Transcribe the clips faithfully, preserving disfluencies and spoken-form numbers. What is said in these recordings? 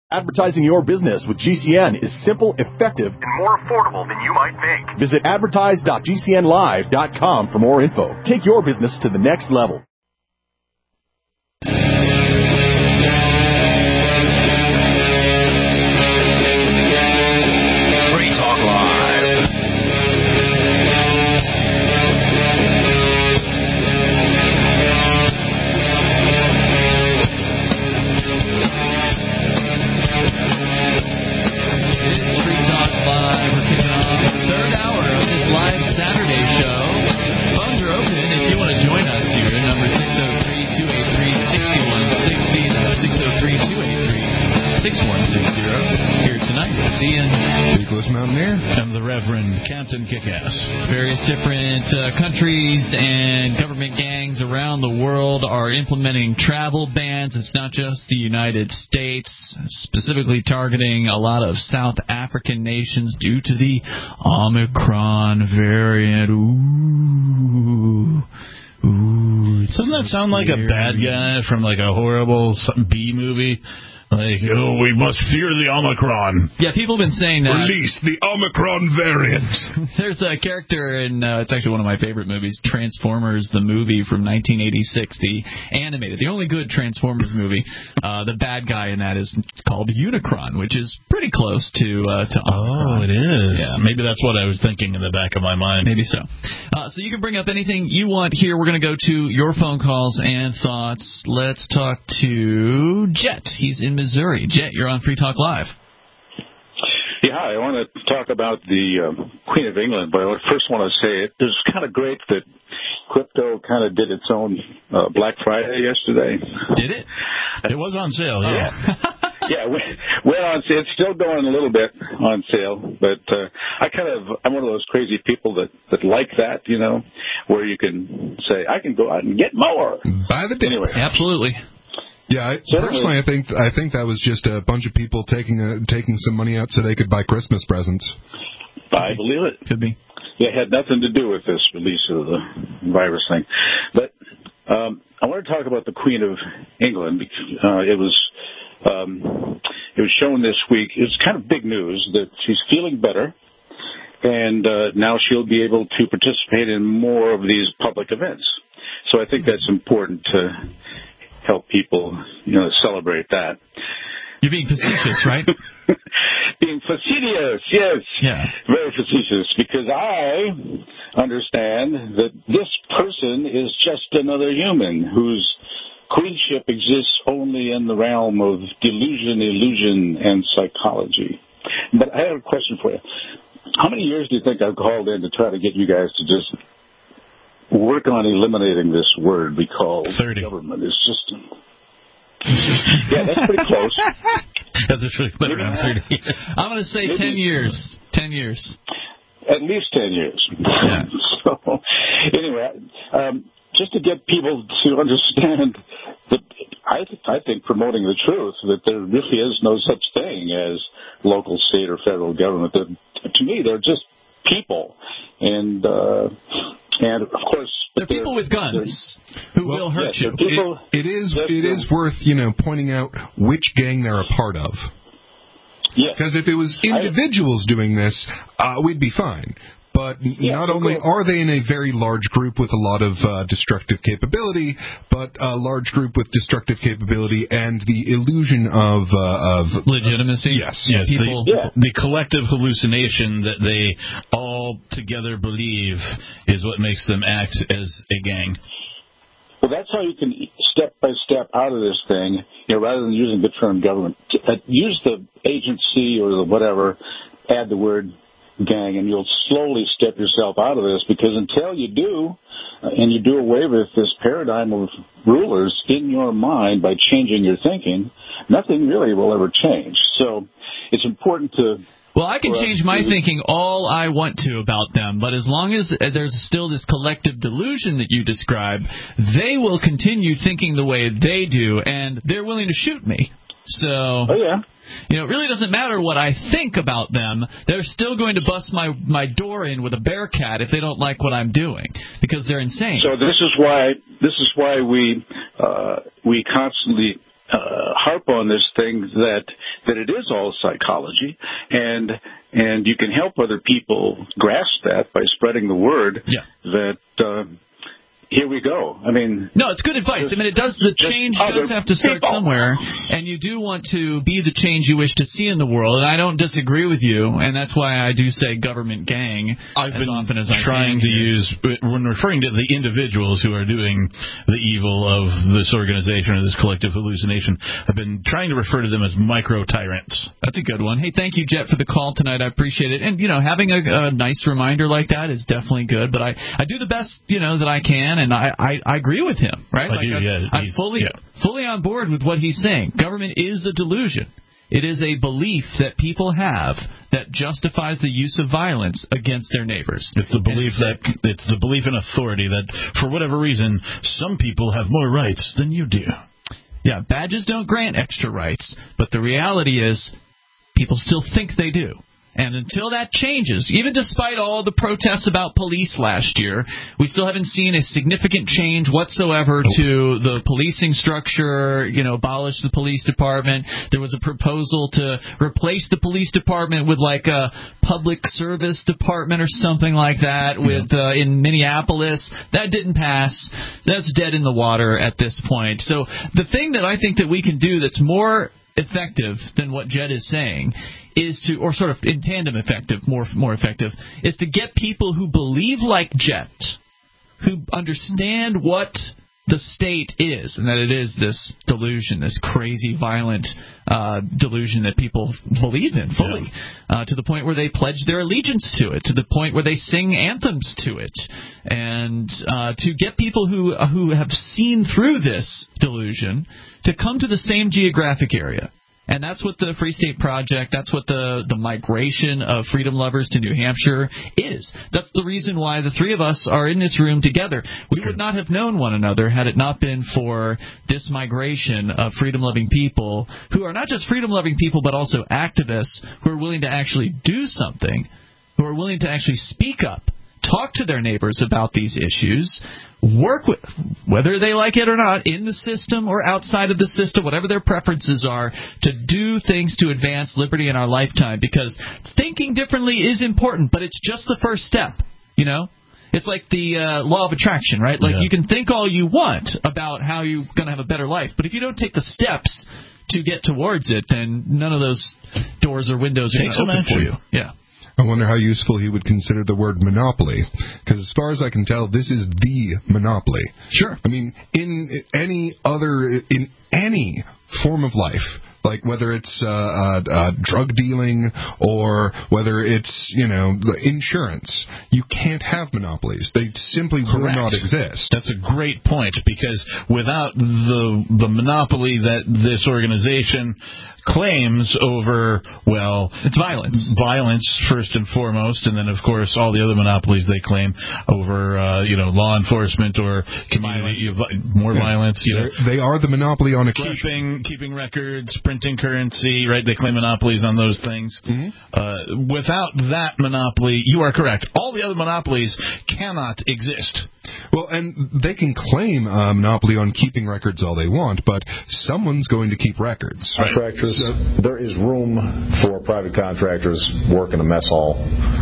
Advertising your business with G C N is simple, effective, and more affordable than you might think. Visit advertise dot g c n live dot com for more info. Take your business to the next level. Free Talk Live. It's Free Talk Live. We're kicking off the third hour of this live Saturday show. Phones are open if you want to join us here. Number six oh three, two eight three, six one six zero. That's six oh three, two eight three, six one six zero. Here tonight, it's Ian, Nicholas Mountaineer, and the Reverend Captain Kickass. Various different uh, countries and government gangs around the world are implementing travel bans. It's not just the United States, specifically targeting a lot of South African nations due to the Omicron variant. Ooh. Ooh, Doesn't that sound like a bad guy from like a horrible B movie? Like, oh, we must fear the Omicron. Yeah, people have been saying that. Release the Omicron variant. There's a character in, uh, it's actually one of my favorite movies, Transformers, the movie from nineteen eighty-six, the animated, the only good Transformers movie. Uh, the bad guy in that is called Unicron, which is pretty close to uh, to Omicron. Oh, it is. Yeah. Maybe that's what I was thinking in the back of my mind. Maybe so. Uh, so you can bring up anything you want here. We're going to go to your phone calls and thoughts. Let's talk to Jet. He's in Missouri. Jet, you're on Free Talk Live. Yeah, hi. I want to talk about the uh, Queen of England, but I would first want to say it was kind of great that crypto kind of did its own uh, Black Friday yesterday. Did it? It was on sale, oh. yeah. Yeah, we went on sale. It's still going a little bit on sale, but uh, I kind of I'm one of those crazy people that that like that, you know, where you can say I can go out and get more. By the day. Anyway, absolutely. Yeah, I, personally, I think I think that was just a bunch of people taking a, taking some money out so they could buy Christmas presents. I believe it. Could be. Yeah, it had nothing to do with this release of the virus thing. But um, I want to talk about the Queen of England. Uh, it was um, it was shown this week. It's kind of big news that she's feeling better, and uh, now she'll be able to participate in more of these public events. So I think that's important to help people, you know, celebrate that. You're being facetious, right? Being facetious, yes. Yeah. Very facetious, because I understand that this person is just another human whose queenship exists only in the realm of delusion, illusion, and psychology. But I have a question for you. How many years do you think I've called in to try to get you guys to just work on eliminating this word we call thirty. Government? It's just... Yeah, that's pretty close. That's really been around thirty years. I'm going to say Maybe. ten years. ten years. At least ten years. Yeah. So, anyway, um, just to get people to understand that I, th- I think promoting the truth, that there really is no such thing as local, state, or federal government. That, to me, they're just people. And, uh, and of course... They're people with guns who well, will hurt yes, you. People, it, it is yes, it is worth, you know, pointing out which gang they're a part of. Yeah. Because if it was individuals I, doing this, uh, we'd be fine. But yeah, not only course. are they in a very large group with a lot of uh, destructive capability, but a large group with destructive capability and the illusion of uh, of legitimacy. Yes, yes. People, the, yeah. the collective hallucination that they all together believe is what makes them act as a gang. Well, that's how you can step by step out of this thing. You know, rather than using the term government, uh, use the agency or the whatever. Add the word gang, and you'll slowly step yourself out of this, because until you do, uh, and you do away with this paradigm of rulers in your mind by changing your thinking, nothing really will ever change. So it's important to... Well, I can change my thinking all I want to about them, but as long as there's still this collective delusion that you describe, they will continue thinking the way they do, and they're willing to shoot me. So... Oh, yeah. You know, it really doesn't matter what I think about them. They're still going to bust my, my door in with a bear cat if they don't like what I'm doing, because they're insane. So this is why this is why we uh, we constantly uh, harp on this thing that that it is all psychology, and and you can help other people grasp that by spreading the word yeah. that. Uh, Here we go. I mean, no, it's good advice. I mean, it does. The change does have to start somewhere, and you do want to be the change you wish to see in the world. And I don't disagree with you, and that's why I do say government gang I've as been often as I trying can to here. use when referring to the individuals who are doing the evil of this organization or this collective hallucination. I've been trying to refer to them as micro tyrants. That's a good one. Hey, thank you, Jet, for the call tonight. I appreciate it. And you know, having a, a nice reminder like that is definitely good. But I, I do the best you know that I can. And I, I, I agree with him, right? I like do, I, yeah. I'm fully, yeah. fully on board with what he's saying. Government is a delusion. It is a belief that people have that justifies the use of violence against their neighbors. It's the belief that it's the belief in authority that, for whatever reason, some people have more rights than you do. Yeah, badges don't grant extra rights, but the reality is people still think they do. And until that changes, even despite all the protests about police last year, we still haven't seen a significant change whatsoever to the policing structure, you know, abolish the police department. There was a proposal to replace the police department with like a public service department or something like that with uh, in Minneapolis. That didn't pass. That's dead in the water at this point. So the thing that I think that we can do that's more effective than what Jed is saying is to, or sort of in tandem effective, more more effective, is to get people who believe like Jed, who understand what the state is, and that it is this delusion, this crazy, violent uh, delusion that people believe in fully, yeah. uh, to the point where they pledge their allegiance to it, to the point where they sing anthems to it, and uh, to get people who uh, who have seen through this delusion to come to the same geographic area. And that's what the Free State Project, that's what the, the migration of freedom lovers to New Hampshire is. That's the reason why the three of us are in this room together. We would not have known one another had it not been for this migration of freedom-loving people who are not just freedom-loving people but also activists who are willing to actually do something, who are willing to actually speak up, talk to their neighbors about these issues, work with, whether they like it or not, in the system or outside of the system, whatever their preferences are, to do things to advance liberty in our lifetime. Because thinking differently is important, but it's just the first step, you know? It's like the uh, law of attraction, right? Like, yeah. You can think all you want about how you're going to have a better life, but if you don't take the steps to get towards it, then none of those doors or windows are going to open for you. Yeah. I wonder how useful he would consider the word monopoly, because as far as I can tell, this is the monopoly. Sure. I mean, in any other, in any form of life, like whether it's uh, uh, uh, drug dealing or whether it's, you know, insurance, you can't have monopolies. They simply Correct. will not exist. That's a great point, because without the the monopoly that this organization claims over, well, it's violence. Violence, first and foremost, and then, of course, all the other monopolies they claim over, uh, you know, law enforcement or community, violence. more yeah. violence. You know. They are the monopoly on a Keeping, keeping records, printing currency, right? They claim monopolies on those things. Mm-hmm. Uh, without that monopoly, you are correct. All the other monopolies cannot exist. Well, and they can claim a monopoly on keeping records all they want, but someone's going to keep records. Contractors, so, there is room for private contractors working a mess hall,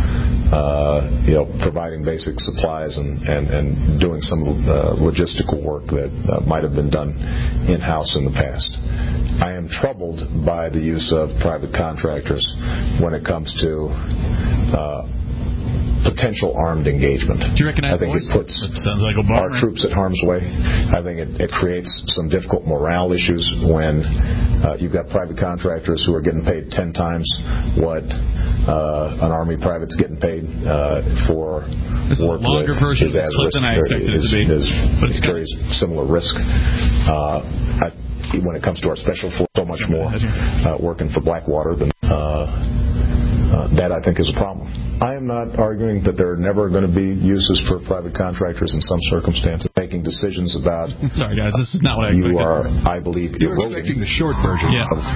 uh, you know, providing basic supplies and, and, and doing some uh, logistical work that uh, might have been done in-house in the past. I am troubled by the use of private contractors when it comes to uh, potential armed engagement. Do you recognize I think voice? it puts it sounds like Obama. our troops at harm's way. I think it, it creates some difficult morale issues when uh, you've got private contractors who are getting paid ten times what uh, an Army private's getting paid uh, for this work is a longer that version is of as this clip risk, than I expected is, it to be. is, but it carries similar risk. Uh, I, when it comes to our special force, so much more uh, working for Blackwater than uh, uh, that, I think, is a problem. I am not arguing that there are never going to be uses for private contractors in some circumstances, making decisions about. Sorry, guys, this is not what I expected. You are, I believe, You're eroding expecting the short version yeah. of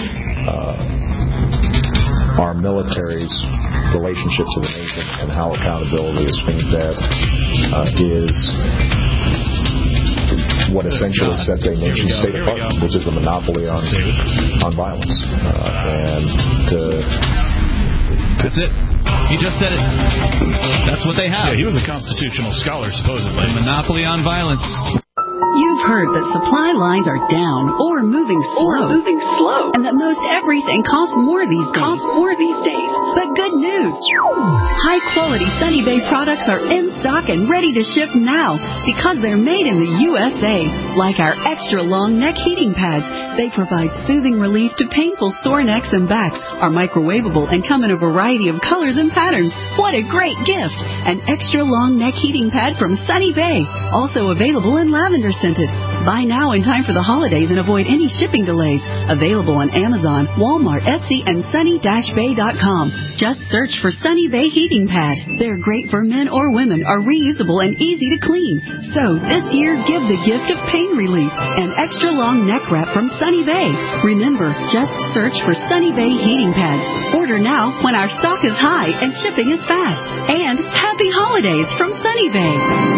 uh, our military's relationship to the nation and how accountability is being at uh, is what essentially God. sets a nation state apart, which is the monopoly on on violence. Uh, and to, That's it. He just said it. That's what they have. Yeah, he was a constitutional scholar, supposedly. A monopoly on violence. You've heard that supply lines are down or moving slow, or moving slow, and that most everything costs more these days. Costs more these days. But good news! High-quality Sunny Bay products are in stock and ready to ship now because they're made in the U S A. Like our extra-long neck heating pads, they provide soothing relief to painful sore necks and backs, are microwavable, and come in a variety of colors and patterns. What a great gift! An extra-long neck heating pad from Sunny Bay, also available in lavender scented. Buy now in time for the holidays and avoid any shipping delays. Available on Amazon, Walmart, Etsy, and sunny dash bay dot com. Just search for Sunny Bay Heating Pad. They're great for men or women, are reusable and easy to clean. So this year, give the gift of pain relief. An extra long neck wrap from Sunny Bay. Remember, just search for Sunny Bay Heating Pads. Order now when our stock is high and shipping is fast. And happy holidays from Sunny Bay.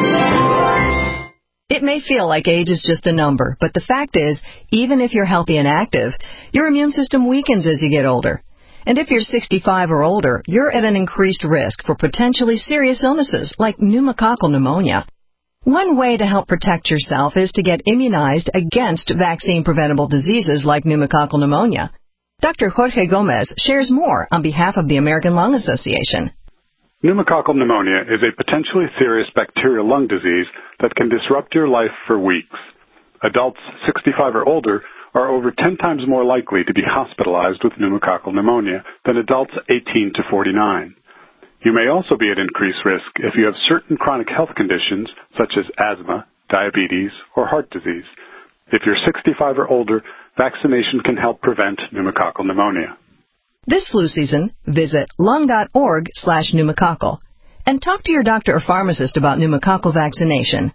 It may feel like age is just a number, but the fact is, even if you're healthy and active, your immune system weakens as you get older. And if you're sixty-five or older, you're at an increased risk for potentially serious illnesses like pneumococcal pneumonia. One way to help protect yourself is to get immunized against vaccine-preventable diseases like pneumococcal pneumonia. Doctor Jorge Gomez shares more on behalf of the American Lung Association. Pneumococcal pneumonia is a potentially serious bacterial lung disease that can disrupt your life for weeks. Adults sixty-five or older are over ten times more likely to be hospitalized with pneumococcal pneumonia than adults eighteen to forty-nine. You may also be at increased risk if you have certain chronic health conditions such as asthma, diabetes, or heart disease. If you're sixty-five or older, vaccination can help prevent pneumococcal pneumonia. This flu season, visit lung.org slash pneumococcal and talk to your doctor or pharmacist about pneumococcal vaccination.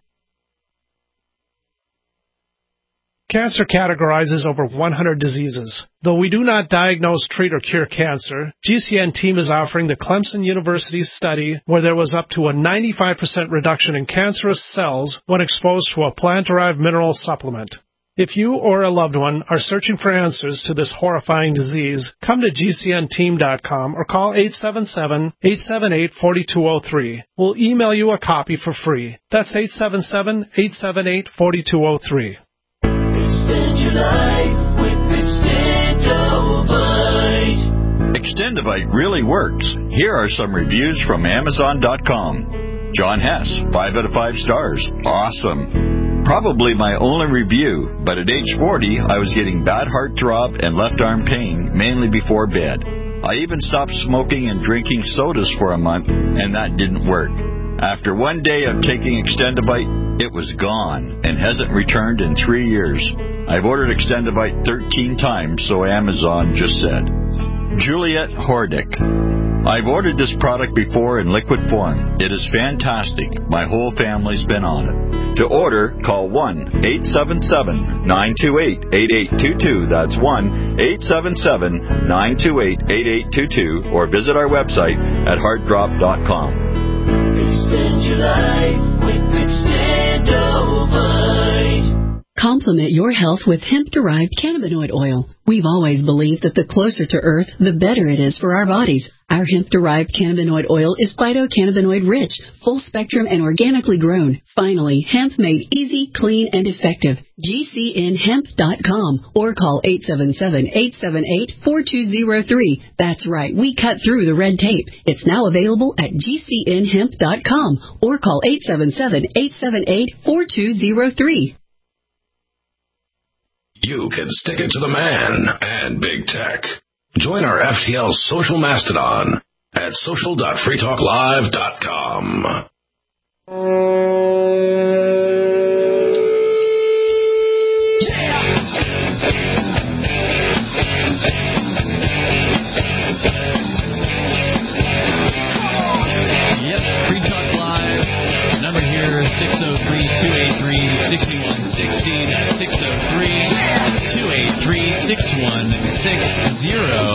Cancer categorizes over one hundred diseases. Though we do not diagnose, treat, or cure cancer, G C N team is offering the Clemson University study where there was up to a ninety-five percent reduction in cancerous cells when exposed to a plant-derived mineral supplement. If you or a loved one are searching for answers to this horrifying disease, come to G C N team dot com or call eight seven seven, eight seven eight, four two zero three. We'll email you a copy for free. That's eight seven seven, eight seven eight, four two zero three. Extend your life with Extendovite. Extendovite really works. Here are some reviews from Amazon dot com. John Hess, five out of five stars. Awesome. Probably my only review, but at age forty, I was getting bad heart throb and left arm pain, mainly before bed. I even stopped smoking and drinking sodas for a month, and that didn't work. After one day of taking Extendovite, it was gone and hasn't returned in three years. I've ordered Extendovite thirteen times, so Amazon just said. Juliet Hordick. I've ordered this product before in liquid form. It is fantastic. My whole family's been on it. To order, call one eight seven seven, nine two eight, eight eight two two. That's one eight seven seven, nine two eight, eight eight two two. Or visit our website at heart drop dot com. Extend your life with Extendovite. Complement your health with hemp-derived cannabinoid oil. We've always believed that the closer to Earth, the better it is for our bodies. Our hemp-derived cannabinoid oil is phytocannabinoid-rich, full-spectrum, and organically grown. Finally, hemp made easy, clean, and effective. G C N hemp dot com or call eight seven seven, eight seven eight, four two zero three. That's right, we cut through the red tape. It's now available at G C N hemp dot com or call eight seven seven, eight seven eight, four two zero three. You can stick it to the man and big tech. Join our F T L social mastodon at social dot free talk live dot com. Yep, Free Talk Live. Number here, six oh three, two eight three, six one six oh. That's six oh three, two eight three, six one six oh.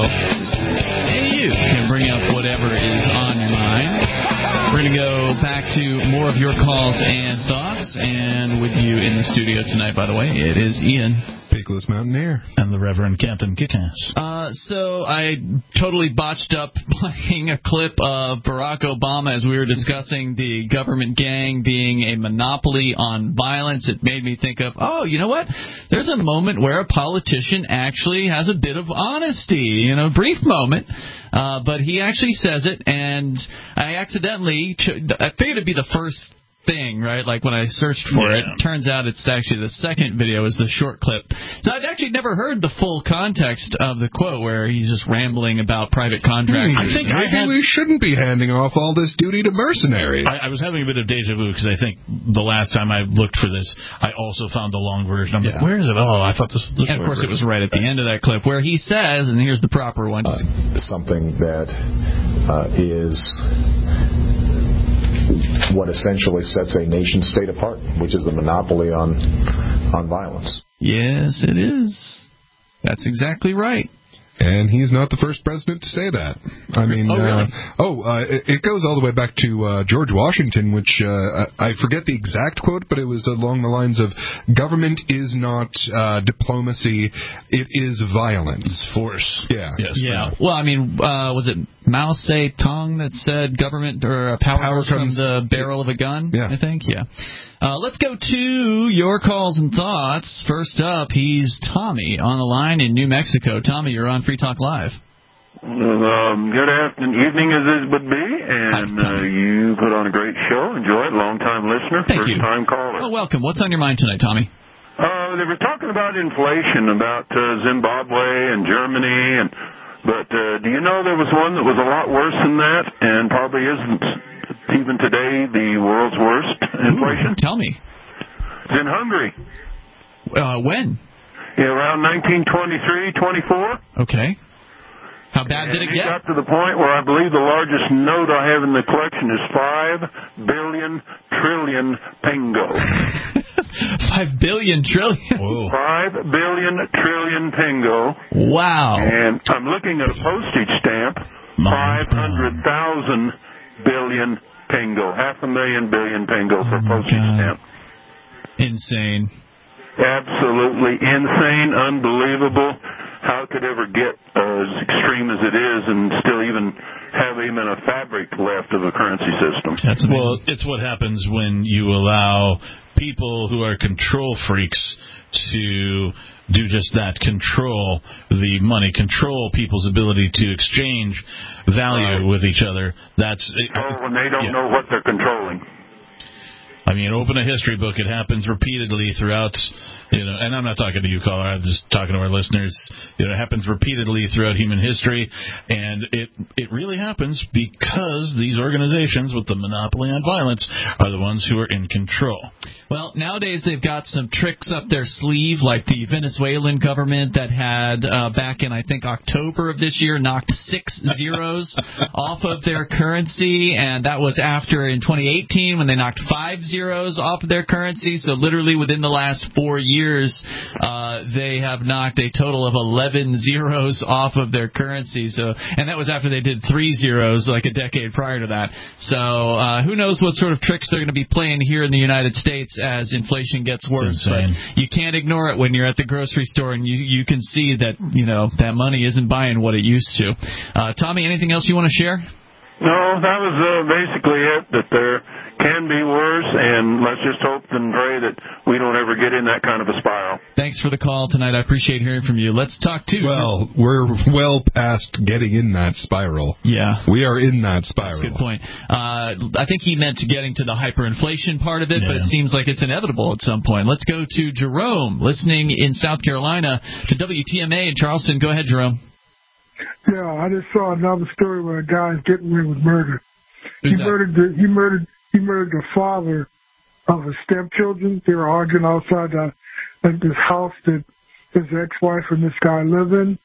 And you can bring up whatever is on your mind. We're going to go back to more more of your calls and thoughts. And with you in the studio tonight, by the way, it is Ian. Peakless Mountaineer. And the Reverend Captain Kickass. Uh, so I totally botched up playing a clip of Barack Obama as we were discussing the government gang being a monopoly on violence. It made me think of, oh, you know what? There's a moment where a politician actually has a bit of honesty, you know, brief moment. Uh, but he actually says it, and I accidentally, ch- I figured it'd be the first thing, right? Like when I searched for yeah. it, turns out it's actually the second video is the short clip. So I'd actually never heard the full context of the quote where he's just rambling about private contractors. Hmm, I think maybe I had, we shouldn't be handing off all this duty to mercenaries. I, I was having a bit of deja vu because I think the last time I looked for this, I also found the long version. I'm yeah. like, where is it? Oh, I thought this was the And of course version. It was right at the end of that clip where he says, and here's the proper one. Uh, something that uh, is what essentially sets a nation state apart, which is the monopoly on on violence. Yes, it is. That's exactly right. And he's not the first president to say that. I mean, oh, really? uh, oh uh, it, it goes all the way back to uh, George Washington, which uh, I forget the exact quote, but it was along the lines of, government is not uh, diplomacy, it is violence. It's force. Yeah. Yes. Yeah. Well, I mean, uh, was it Mao Zedong that said government or power, power comes from the barrel of a gun? Yeah. I think, yeah. Uh, let's go to your calls and thoughts. First up, he's Tommy on the line in New Mexico. Tommy, you're on Free Talk Live. Um, good afternoon, evening as this would be, and uh, you put on a great show. Enjoy it. Long-time listener, Thank you. first-time caller. Oh, welcome. What's on your mind tonight, Tommy? Uh, they were talking about inflation, about uh, Zimbabwe and Germany, and but uh, do you know there was one that was a lot worse than that, and probably isn't even today the world's worst inflation? Ooh, tell me. It's in Hungary. Uh, when? Yeah, around nineteen twenty-three, twenty-four. Okay. How bad and did it get? It got to the point where I believe the largest note I have in the collection is five billion trillion pengo. Five billion trillion? Whoa. Five billion trillion pengo. Wow. And I'm looking at a postage stamp, five hundred thousand billion pengo, half a million billion pengo for oh postage God. stamp. Insane. Absolutely insane, unbelievable. How could it ever get as extreme as it is and still even have even a fabric left of a currency system? That's well, it's what happens when you allow people who are control freaks to do just that, control the money, control people's ability to exchange value right. with each other. That's oh, when they don't yeah. know what they're controlling. I mean, open a history book. It happens repeatedly throughout, you know, and I'm not talking to you, caller. I'm just talking to our listeners. You know, it happens repeatedly throughout human history, and it it really happens because these organizations with the monopoly on violence are the ones who are in control. Well, nowadays they've got some tricks up their sleeve, like the Venezuelan government that had, uh, back in, I think, October of this year, knocked six zeros off of their currency, and that was after, in twenty eighteen, when they knocked five zeros off of their currency. So literally within the last four years, uh, they have knocked a total of eleven zeros off of their currency. So, and that was after they did three zeros like a decade prior to that. So uh, who knows what sort of tricks they're going to be playing here in the United States as inflation gets worse. But you can't ignore it when you're at the grocery store and you you can see that, you know, that money isn't buying what it used to. Uh, Tommy, anything else you want to share? No, that was uh, basically it, that there can be worse, and let's just hope and pray that we don't ever get in that kind of a spiral. Thanks for the call tonight. I appreciate hearing from you. Let's talk to... Well, we're well past getting in that spiral. Yeah. We are in that spiral. That's a good point. Uh, I think he meant getting to the hyperinflation part of it, yeah. but it seems like it's inevitable at some point. Let's go to Jerome, listening in South Carolina to W T M A in Charleston. Go ahead, Jerome. Yeah, I just saw another story where a guy's getting away with murder. Who's he that? murdered the he murdered he murdered the father of his stepchildren. They were arguing outside the, like this house that his ex-wife and this guy live in,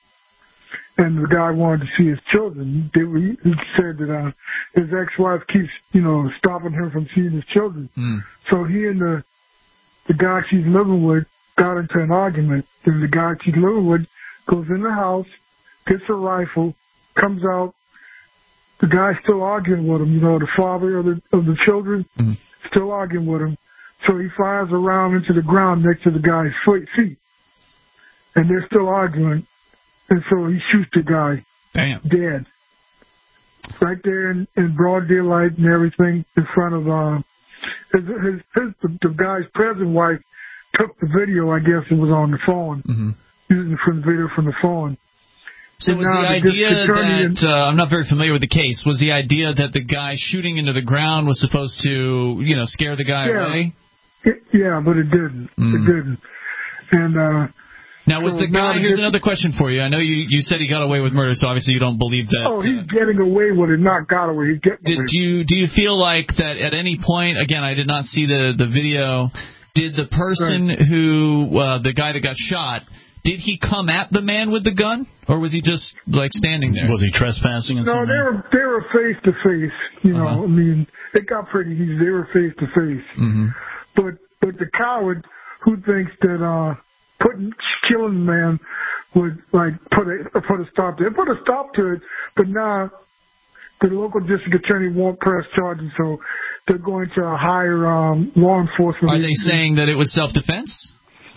and the guy wanted to see his children. They, he said that uh, his ex-wife keeps, you know, stopping him from seeing his children. Mm. So he and the the guy she's living with got into an argument. And the guy she's living with goes in the house, gets a rifle, comes out. The guy's still arguing with him, you know, the father of the of the children. Mm-hmm. still arguing with him. So he fires a round into the ground next to the guy's foot, feet. And they're still arguing. And so he shoots the guy. Damn. Dead. Right there in, in broad daylight and everything in front of, uh, his, his, his, the, the guy's present wife took the video, I guess it was on the phone, mm-hmm. using the video from the phone. So and was the the idea that, and, uh, I'm not very familiar with the case, was the idea that the guy shooting into the ground was supposed to, you know, scare the guy yeah, away? It, yeah, but it didn't. Mm. It didn't. And, uh, Now, was so the guy, here's gets, another question for you. I know you, you said he got away with murder, so obviously you don't believe that. Oh, he's uh, getting away with it, not got away. He's getting did away. you, do you feel like that at any point, again, I did not see the, the video, did the person right. who, uh, the guy that got shot, did he come at the man with the gun, or was he just, like, standing there? Was he trespassing? In no, some they way? were, they were face-to-face, you know. Uh-huh. I mean, it got pretty easy. They were face-to-face. Mm-hmm. But, but the coward who thinks that, uh, putting, killing the man would, like, put a, put a stop to it. Put a stop to it, but now the local district attorney won't press charges, so they're going to hire um, law enforcement. Are they saying that it was self-defense?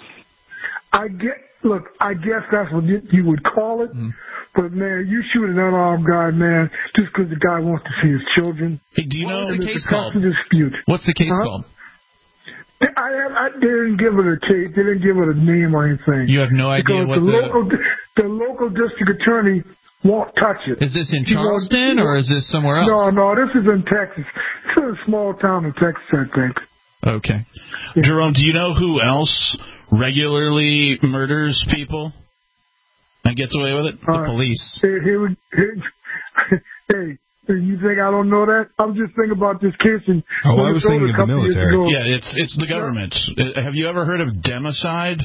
I get, look, I guess that's what you, you would call it. Mm. But, man, you shoot an unarmed guy, man, just because the guy wants to see his children. Hey, do you know what the case a called? Dispute. What's the case huh? called? I, I didn't give it a case. They didn't give it a name or anything. You have no idea because what the, the... local the local district attorney won't touch it. Is this in Charleston or is this somewhere else? No, no, this is in Texas. It's in a small town in Texas, I think. Okay. Yeah. Jerome, do you know who else regularly murders people and gets away with it? The uh, police. Hey, here, here, hey. You think I don't know that? I'm just thinking about this case. In oh, I was thinking of the military. Yeah, it's it's the government. Yeah. Have you ever heard of democide?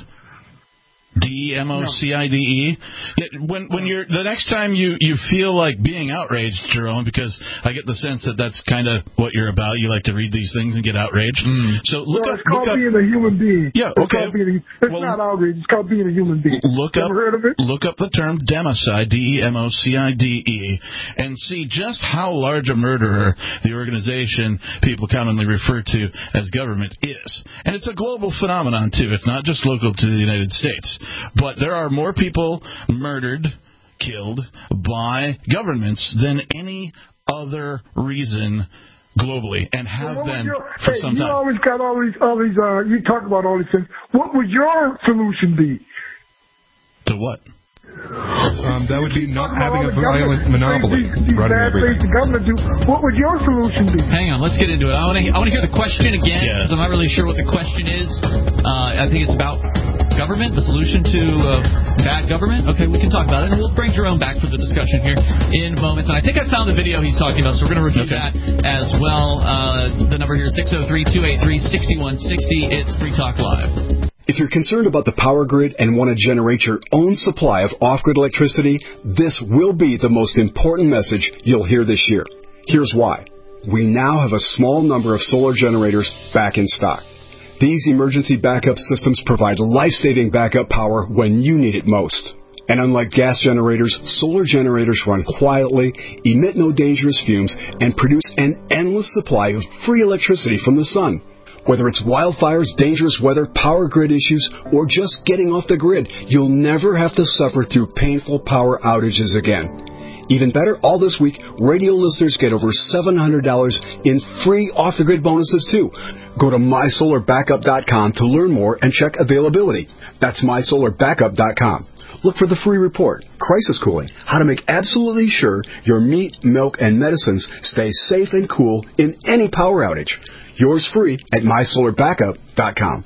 D E M O C I D E. Yeah, when when you're the next time you, you feel like being outraged, Jerome, because I get the sense that that's kind of what you're about. You like to read these things and get outraged. Mm. So look no, up. It's called look up, being a human being. Yeah, it's okay. Being, it's well, not outrage. It's called being a human being. Look you up. Ever heard of it? Look up the term democide, D E M O C I D E, and see just how large a murderer the organization people commonly refer to as government is. And it's a global phenomenon too. It's not just local to the United States, but there are more people murdered, killed by governments than any other reason globally, and have well, been your, for hey, some you time. You always got all these, all these. Uh, you talk about all these things. What would your solution be? To what? Um, that would be not having a violent monopoly these, these running everything. The government do. What would your solution be? Hang on, let's get into it. I want to I want to hear the question again because yeah. I'm not really sure what the question is. Uh, I think it's about government, the solution to uh, bad government. Okay, we can talk about it, and we'll bring Jerome back for the discussion here in moments. And I think I found the video he's talking about, so we're going to review okay. that as well. Uh, the number here is six oh three, two eight three, six one six oh. It's Free Talk Live. If you're concerned about the power grid and want to generate your own supply of off-grid electricity, this will be the most important message you'll hear this year. Here's why. We now have a small number of solar generators back in stock. These emergency backup systems provide life-saving backup power when you need it most. And unlike gas generators, solar generators run quietly, emit no dangerous fumes, and produce an endless supply of free electricity from the sun. Whether it's wildfires, dangerous weather, power grid issues, or just getting off the grid, you'll never have to suffer through painful power outages again. Even better, all this week, radio listeners get over seven hundred dollars in free off-the-grid bonuses, too. Go to my solar backup dot com to learn more and check availability. That's my solar backup dot com. Look for the free report, Crisis Cooling, how to make absolutely sure your meat, milk, and medicines stay safe and cool in any power outage. Yours free at my solar backup dot com.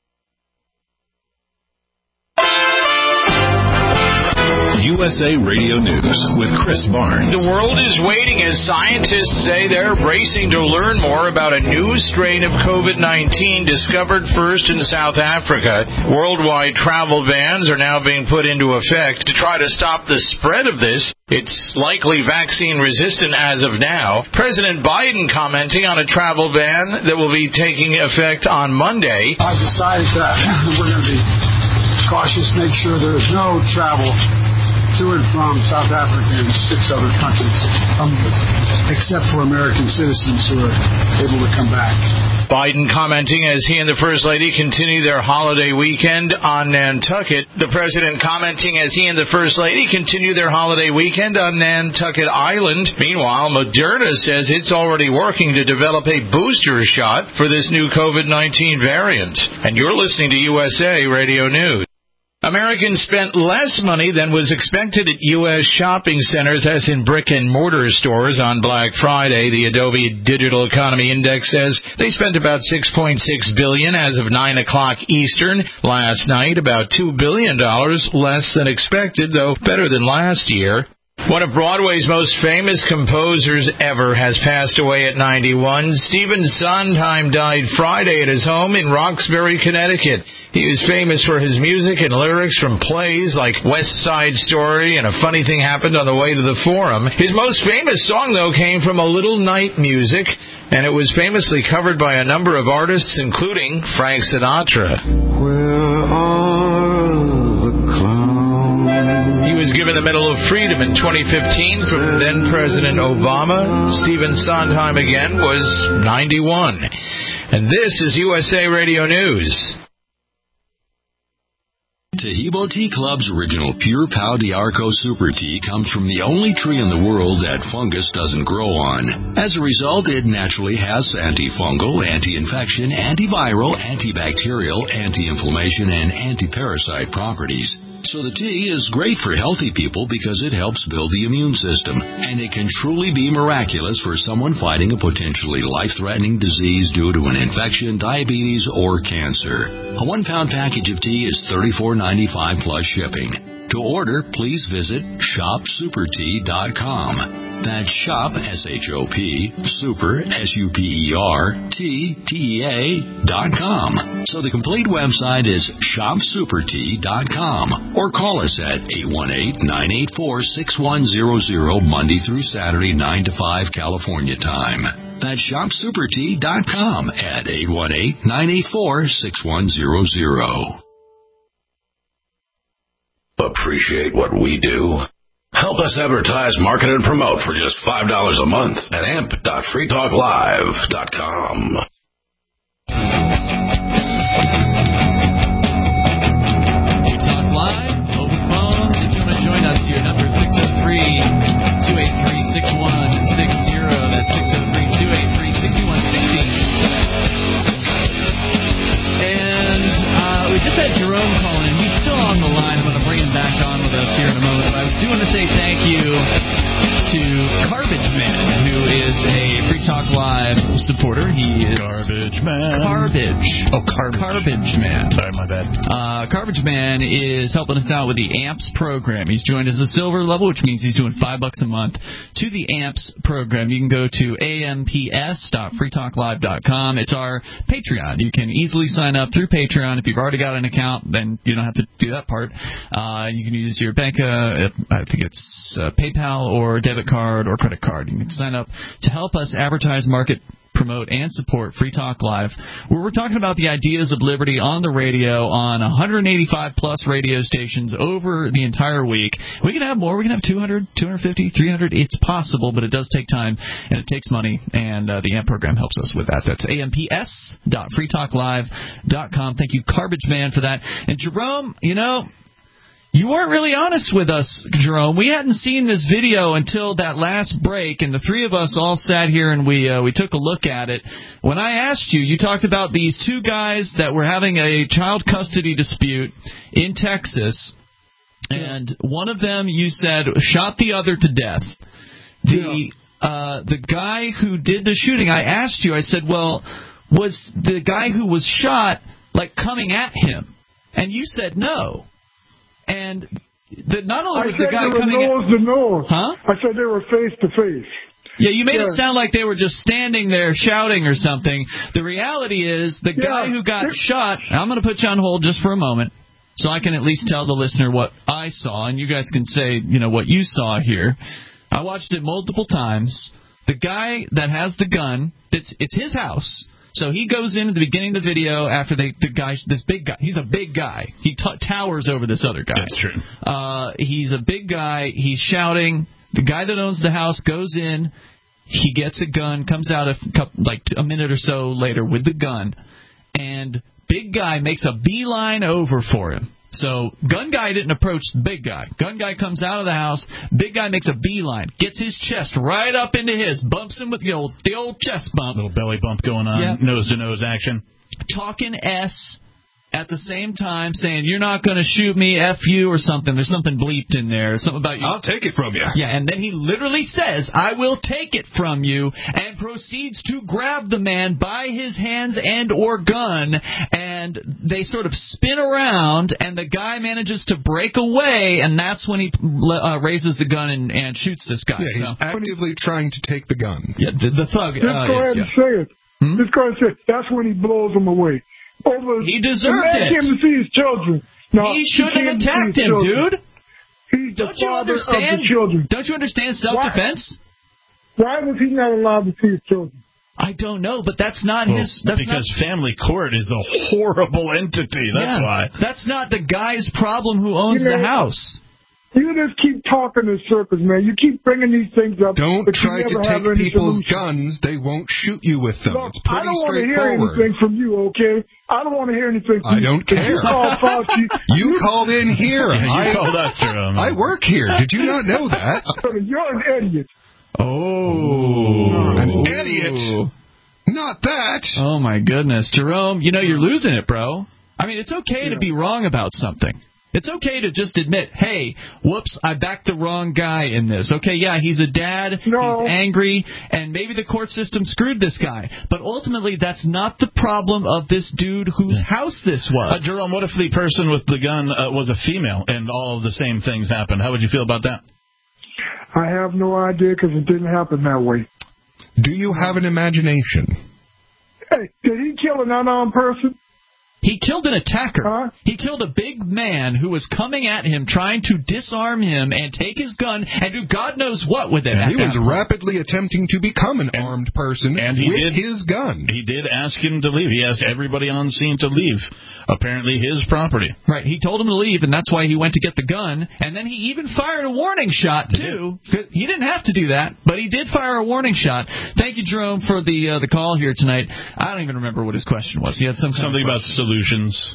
U S A Radio News with Chris Barnes. The world is waiting as scientists say they're racing to learn more about a new strain of COVID nineteen discovered first in South Africa. Worldwide travel bans are now being put into effect to try to stop the spread of this. It's likely vaccine resistant as of now. President Biden commenting on a travel ban that will be taking effect on Monday. I decided that we're going to be cautious, make sure there's no travel to to and from South Africa and six other countries, um, except for American citizens who are able to come back. Biden commenting as he and the First Lady continue their holiday weekend on Nantucket. The President commenting as he and the First Lady continue their holiday weekend on Nantucket Island. Meanwhile, Moderna says it's already working to develop a booster shot for this new COVID nineteen variant. And you're listening to U S A Radio News. Americans spent less money than was expected at U S shopping centers, as in brick-and-mortar stores, on Black Friday. The Adobe Digital Economy Index says they spent about six point six billion dollars as of nine o'clock Eastern. Last night, about two billion dollars less than expected, though better than last year. One of Broadway's most famous composers ever has passed away at ninety-one. Stephen Sondheim died Friday at his home in Roxbury, Connecticut. He was famous for his music and lyrics from plays like West Side Story and A Funny Thing Happened on the Way to the Forum. His most famous song, though, came from A Little Night Music, and it was famously covered by a number of artists, including Frank Sinatra. Where are the clowns? He was given the Medal of Freedom in twenty fifteen from then-President Obama. Stephen Sondheim, again, was ninety-one. And this is U S A Radio News. Tahibo Tea Club's original Pure Pau d'Arco Super Tea comes from the only tree in the world that fungus doesn't grow on. As a result, it naturally has antifungal, anti-infection, antiviral, antibacterial, anti-inflammation, and anti-parasite properties. So the tea is great for healthy people because it helps build the immune system, and it can truly be miraculous for someone fighting a potentially life-threatening disease due to an infection, diabetes, or cancer. A one-pound package of tea is thirty-four ninety-five plus shipping. To order, please visit shop super tea dot com. That's shop, S H O P, super, S U P E R, T, T E A, dot com. So the complete website is shop super tea dot com. Or call us at eight one eight, nine eight four, six one zero zero, Monday through Saturday, nine to five, California time. That's shop super tea dot com at eight one eight, nine eight four, six one zero zero. Appreciate what we do? Help us advertise, market, and promote for just five dollars a month at amp dot free talk live dot com. Free Talk Live, open phones. If you want to join us here, number six oh three, two eight three, six one six zero. That's six oh three, two eight three, six one six zero. And uh, we just had Jerome call in. He's still on the line. I'm going to bring him back on with us here in a moment. But I do want to say thank you to Garbage Man, who is a Free Talk Live supporter. He is Garbage Man. Garbage. Oh, Garbage. Garbage Man. Sorry, my bad. Uh, Garbage Man is helping us out with the A M P S program. He's joined as a silver level, which means he's doing five bucks a month to the A M P S program. You can go to amps dot free talk live dot com. It's our Patreon. You can easily sign up through Patreon. If you've already got an account, then you don't have to do that part. Uh, you can use your bank, uh, I think it's uh, PayPal or debit card or credit card. You can sign up to help us advertise, market, promote, and support Free Talk Live, where we're talking about the ideas of liberty on the radio on one hundred eighty-five plus radio stations over the entire week. We can have more. We can have two hundred, two fifty, three hundred. It's possible, but it does take time, and it takes money, and uh, the A M P program helps us with that. That's amps dot free talk live dot com. Thank you, Garbage Man, for that. And Jerome, you know, you weren't really honest with us, Jerome. We hadn't seen this video until that last break, and the three of us all sat here and we uh, we took a look at it. When I asked you, you talked about these two guys that were having a child custody dispute in Texas, and one of them, you said, shot the other to death. The yeah. uh, the guy who did the shooting, I asked you, I said, well, was the guy who was shot, like, coming at him? And you said no. And the, not only was I the guy said they were coming nose at, to nose. Huh? I said they were face to face. Yeah, you made yeah. it sound like they were just standing there shouting or something. The reality is the yeah. guy who got shot, I'm going to put you on hold just for a moment so I can at least tell the listener what I saw, and you guys can say, you know, what you saw here. I watched it multiple times. The guy that has the gun, it's, it's his house. So he goes in at the beginning of the video after they, the guy, this big guy, he's a big guy. He t- towers over this other guy. That's true. Uh, he's a big guy. He's shouting. The guy that owns the house goes in. He gets a gun, comes out a couple, like a minute or so later with the gun, and big guy makes a beeline over for him. So gun guy didn't approach the big guy. Gun guy comes out of the house. Big guy makes a beeline, gets his chest right up into his, bumps him with the old the old chest bump, little belly bump going on, yep. nose to nose action, talking S. At the same time, saying, you're not going to shoot me, F you, or something. There's something bleeped in there. Something about you. I'll take it from you. Yeah, and then he literally says, I will take it from you, and proceeds to grab the man by his hands and or gun, and they sort of spin around, and the guy manages to break away, and that's when he uh, raises the gun and, and shoots this guy. Yeah, he's so. actively trying to take the gun. Yeah, the, the thug. Just uh, go ahead is, and yeah. say it. Hmm? Just go ahead and say it. That's when he blows him away. Over, he deserved the man it. came to see his children. No, he shouldn't he have attacked him, children. dude. He's the Don't you father understand? of the children. Don't you understand self-defense? Why, why was he not allowed to see his children? I don't know, but that's not well, his. That's because not, family court is a horrible entity. That's yeah, why. That's not the guy's problem who owns you know, the house. You just keep talking in circles, man. You keep bringing these things up. Don't but try you to never take have any people's solution. guns. They won't shoot you with them. Look, it's pretty I don't want to hear straightforward. anything from you, okay? I don't want to hear anything from I you. don't If care. You, called Fauci, you called in here. Yeah, you I, called us, Jerome. I work here. Did you not know that? You're an idiot. Oh. An idiot. Not that. Oh, my goodness. Jerome, you know, you're losing it, bro. I mean, it's okay yeah. to be wrong about something. It's okay to just admit, hey, whoops, I backed the wrong guy in this. Okay, yeah, he's a dad, no. he's angry, and maybe the court system screwed this guy. But ultimately, that's not the problem of this dude whose house this was. Uh, Jerome, what if the person with the gun uh, was a female and all of the same things happened? How would you feel about that? I have no idea because it didn't happen that way. Do you have an imagination? Hey, did he kill an unarmed person? He killed an attacker. Huh? He killed a big man who was coming at him, trying to disarm him and take his gun and do God knows what with it. And he was point. rapidly attempting to become an and, armed person and he with did, his gun. He did ask him to leave. He asked everybody on scene to leave. Apparently his property. Right. He told him to leave, and that's why he went to get the gun. And then he even fired a warning shot, too. He didn't have to do that, but he did fire a warning shot. Thank you, Jerome, for the uh, the call here tonight. I don't even remember what his question was. He had some Something about solutions.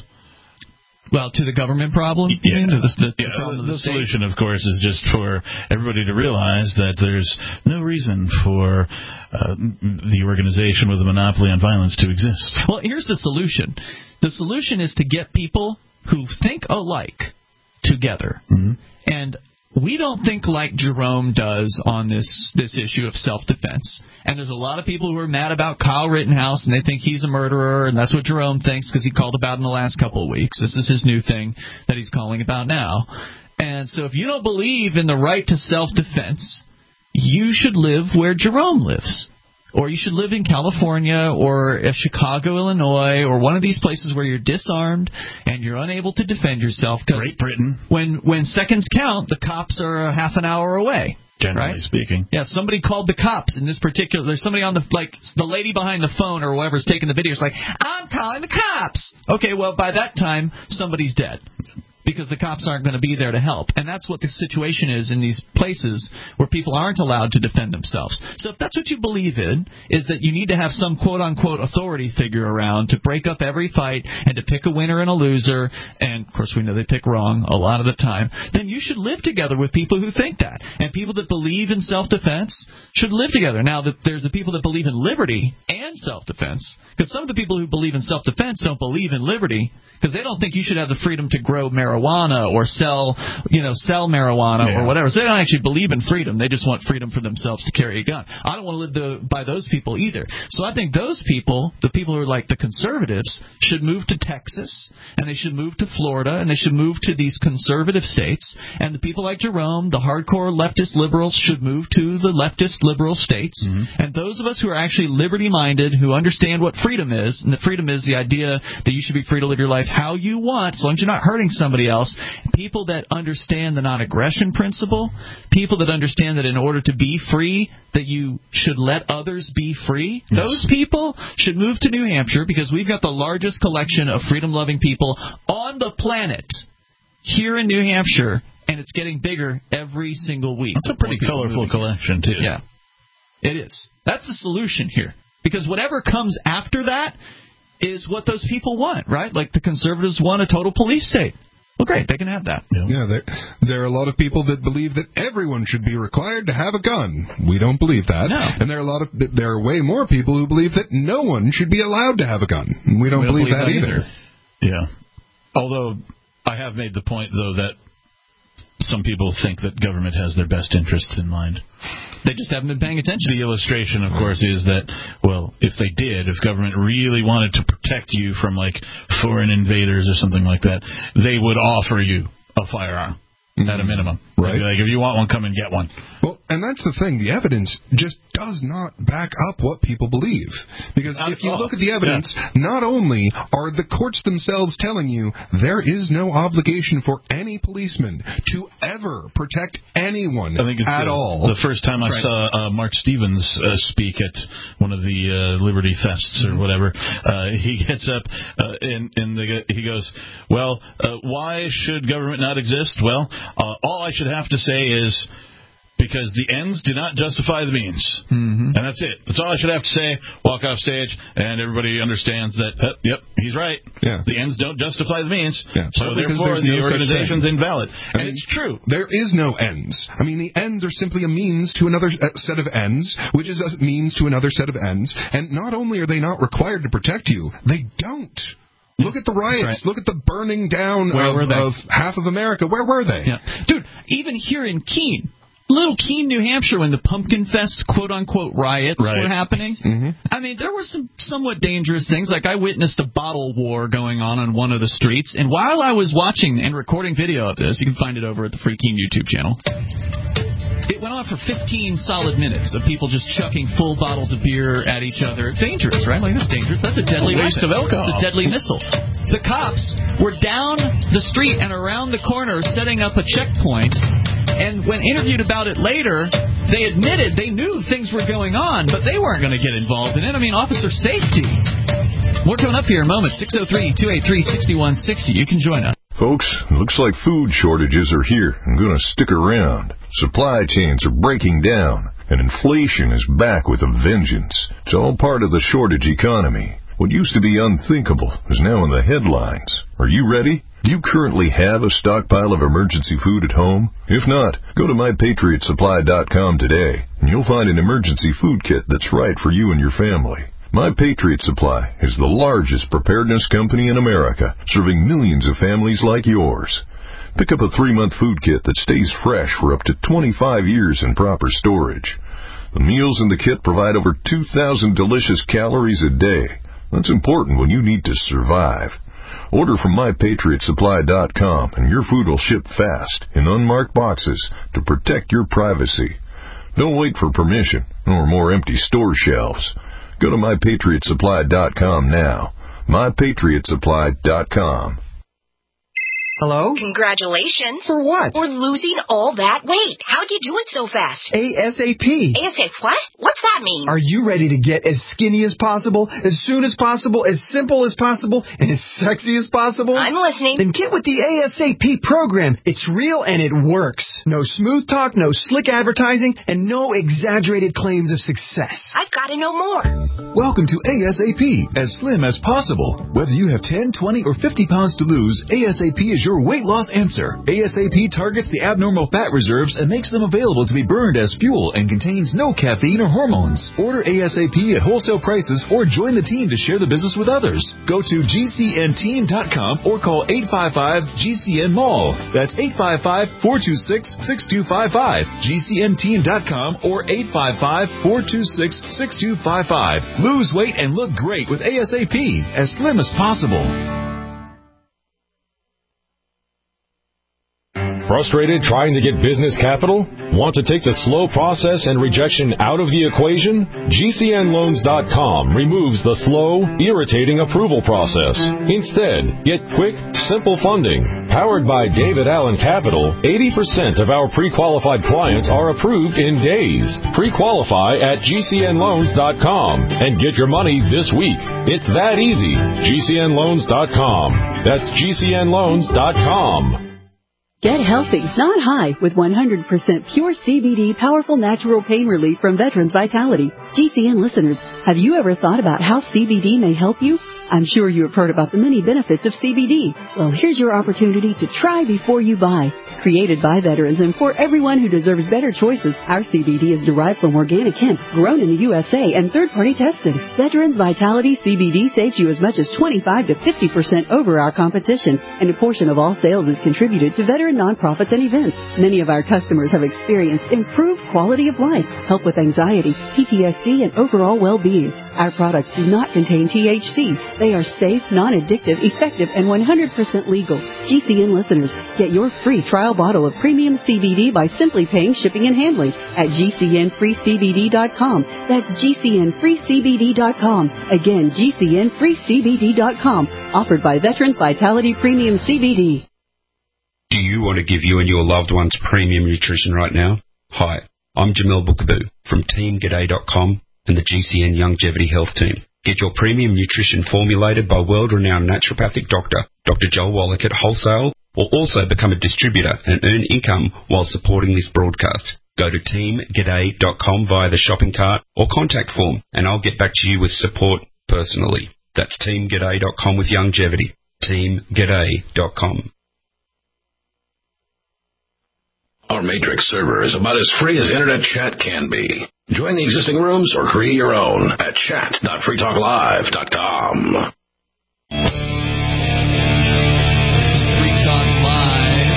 Well, to the government problem? Yeah. The, the, the, yeah, problem the, the, the solution, of course, is just for everybody to realize that there's no reason for uh, the organization with a monopoly on violence to exist. Well, here's the solution. The solution is to get people who think alike together. Mm-hmm. And we don't think like Jerome does on this this issue of self-defense. And there's a lot of people who are mad about Kyle Rittenhouse, and they think he's a murderer, and that's what Jerome thinks because he called about in the last couple of weeks. This is his new thing that he's calling about now. And so if you don't believe in the right to self-defense, you should live where Jerome lives. Or you should live in California or Chicago, Illinois, or one of these places where you're disarmed and you're unable to defend yourself. Great Britain. When when seconds count, the cops are a half an hour away. Generally right? speaking. Yeah, somebody called the cops in this particular. There's somebody on the, like, the lady behind the phone or whoever's taking the video is like, I'm calling the cops. Okay, well, by that time, somebody's dead. Because the cops aren't going to be there to help. And that's what the situation is in these places where people aren't allowed to defend themselves. So if that's what you believe in, is that you need to have some quote-unquote authority figure around to break up every fight and to pick a winner and a loser, and of course we know they pick wrong a lot of the time, then you should live together with people who think that. And people that believe in self-defense should live together. Now, that there's the people that believe in liberty and self-defense, because some of the people who believe in self-defense don't believe in liberty, because they don't think you should have the freedom to grow marijuana or sell, you know, sell marijuana yeah. or whatever. So they don't actually believe in freedom. They just want freedom for themselves to carry a gun. I don't want to live the, by those people either. So I think those people, the people who are like the conservatives, should move to Texas, and they should move to Florida, and they should move to these conservative states. And the people like Jerome, the hardcore leftist liberals, should move to the leftist liberal states. Mm-hmm. And those of us who are actually liberty-minded, who understand what freedom is, and that freedom is the idea that you should be free to live your life how you want, as long as you're not hurting somebody everybody else. People that understand the non-aggression principle, people that understand that in order to be free, that you should let others be free, yes. Those people should move to New Hampshire because we've got the largest collection of freedom-loving people on the planet here in New Hampshire, and it's getting bigger every single week. It's a pretty colorful collection, too. Yeah, it is. That's the solution here. Because whatever comes after that is what those people want, right? Like the conservatives want a total police state. Well, great, they can have that. Yeah, yeah there, there are a lot of people that believe that everyone should be required to have a gun. We don't believe that. No. And there are a lot of there are way more people who believe that no one should be allowed to have a gun. We don't, we don't believe, believe that, that either. either. Yeah. Although I have made the point, though, that some people think that government has their best interests in mind. They just haven't been paying attention. The illustration, of course, is that, well, if they did, if government really wanted to protect you from, like, foreign invaders or something like that, they would offer you a firearm mm-hmm. at a minimum. Right. Like, if you want one, come and get one. Well, and that's the thing. The evidence just does not back up what people believe. Because if you look at the evidence, yeah. not only are the courts themselves telling you there is no obligation for any policeman to ever protect anyone I think it's at the, all. The first time I right. saw uh, Mark Stevens uh, speak at one of the uh, Liberty Fests or mm-hmm. whatever, uh, he gets up uh, and, and the, he goes, well, uh, why should government not exist? Well, uh, all I should have to say is because the ends do not justify the means. Mm-hmm. And that's it. That's all I should have to say. Walk off stage, and everybody understands that, uh, yep, he's right. Yeah. The ends don't justify the means. Yeah. So, therefore, the no organization's invalid. I and mean, it's true. There is no ends. I mean, the ends are simply a means to another set of ends, which is a means to another set of ends. And not only are they not required to protect you, they don't. Look at the riots. Right. Look at the burning down of, of half of America. Where were they? Yeah. Dude, even here in Keene, little Keene, New Hampshire, when the Pumpkin Fest quote-unquote riots right. were happening, mm-hmm. I mean, there were some somewhat dangerous things. Like, I witnessed a bottle war going on on one of the streets, and while I was watching and recording video of this, you can find it over at the Free Keene YouTube channel, it went on for fifteen solid minutes of people just chucking full bottles of beer at each other. Dangerous, right? Like, that's dangerous. That's a deadly waste weapon. of alcohol. It's a deadly missile. The cops were down the street and around the corner setting up a checkpoint, and when interviewed about it later, they admitted they knew things were going on, but they weren't going to get involved in it. I mean, officer safety. More coming up here in a moment. six oh three, two eight three, six one six oh. You can join us. Folks, looks like food shortages are here and going to stick around. Supply chains are breaking down, and inflation is back with a vengeance. It's all part of the shortage economy. What used to be unthinkable is now in the headlines. Are you ready? Do you currently have a stockpile of emergency food at home? If not, go to my patriot supply dot com today, and you'll find an emergency food kit that's right for you and your family. My Patriot Supply is the largest preparedness company in America, serving millions of families like yours. Pick up a three-month food kit that stays fresh for up to twenty-five years in proper storage. The meals in the kit provide over two thousand delicious calories a day. That's important when you need to survive. Order from my patriot supply dot com, and your food will ship fast in unmarked boxes to protect your privacy. Don't wait for permission or more empty store shelves. Go to my patriot supply dot com now. my patriot supply dot com. Hello? Congratulations. For what? For losing all that weight. How'd you do it so fast? ASAP. ASAP what? What's that mean? Are you ready to get as skinny as possible, as soon as possible, as simple as possible, and as sexy as possible? I'm listening. Then get with the ASAP program. It's real and it works. No smooth talk, no slick advertising, and no exaggerated claims of success. I've got to know more. Welcome to ASAP, as slim as possible. Whether you have ten, twenty, or fifty pounds to lose, ASAP is your weight loss answer. ASAP targets the abnormal fat reserves and makes them available to be burned as fuel and contains no caffeine or hormones. Order ASAP at wholesale prices or join the team to share the business with others. Go to G C N team dot com or call eight five five G C N mall. That's eight five five, four two six, six two five five. G C N team dot com or eight five five, four two six, six two five five. Lose weight and look great with ASAP, as slim as possible. Frustrated trying to get business capital? Want to take the slow process and rejection out of the equation? G C N loans dot com removes the slow, irritating approval process. Instead, get quick, simple funding. Powered by David Allen Capital, eighty percent of our pre-qualified clients are approved in days. Pre-qualify at G C N loans dot com and get your money this week. It's that easy. G C N loans dot com. That's G C N loans dot com. Get healthy, not high, with one hundred percent pure C B D powerful natural pain relief from Veterans Vitality. G C N listeners, have you ever thought about how C B D may help you? I'm sure you have heard about the many benefits of C B D. Well, here's your opportunity to try before you buy. Created by veterans and for everyone who deserves better choices, our C B D is derived from organic hemp, grown in the U S A, and third-party tested. Veterans Vitality C B D saves you as much as twenty-five to fifty percent over our competition, and a portion of all sales is contributed to veteran nonprofits and events. Many of our customers have experienced improved quality of life, help with anxiety, P T S D, and overall well-being. Our products do not contain T H C. They are safe, non-addictive, effective, and one hundred percent legal. G C N listeners, get your free trial bottle of premium C B D by simply paying shipping and handling at G C N free C B D dot com. That's G C N free C B D dot com. Again, G C N free C B D dot com. Offered by Veterans Vitality Premium C B D. Do you want to give you and your loved ones premium nutrition right now? Hi, I'm Jamil Bookaboo from Team G'day dot com and the G C N Longevity Health Team. Get your premium nutrition formulated by world-renowned naturopathic doctor, Doctor Joel Wallach at wholesale, or also become a distributor and earn income while supporting this broadcast. Go to Team G'day dot com via the shopping cart or contact form, and I'll get back to you with support personally. That's Team G'day dot com with longevity. Team G'day dot com. Our Matrix server is about as free as internet chat can be. Join the existing rooms or create your own at chat dot free talk live dot com. This is Free Talk Live.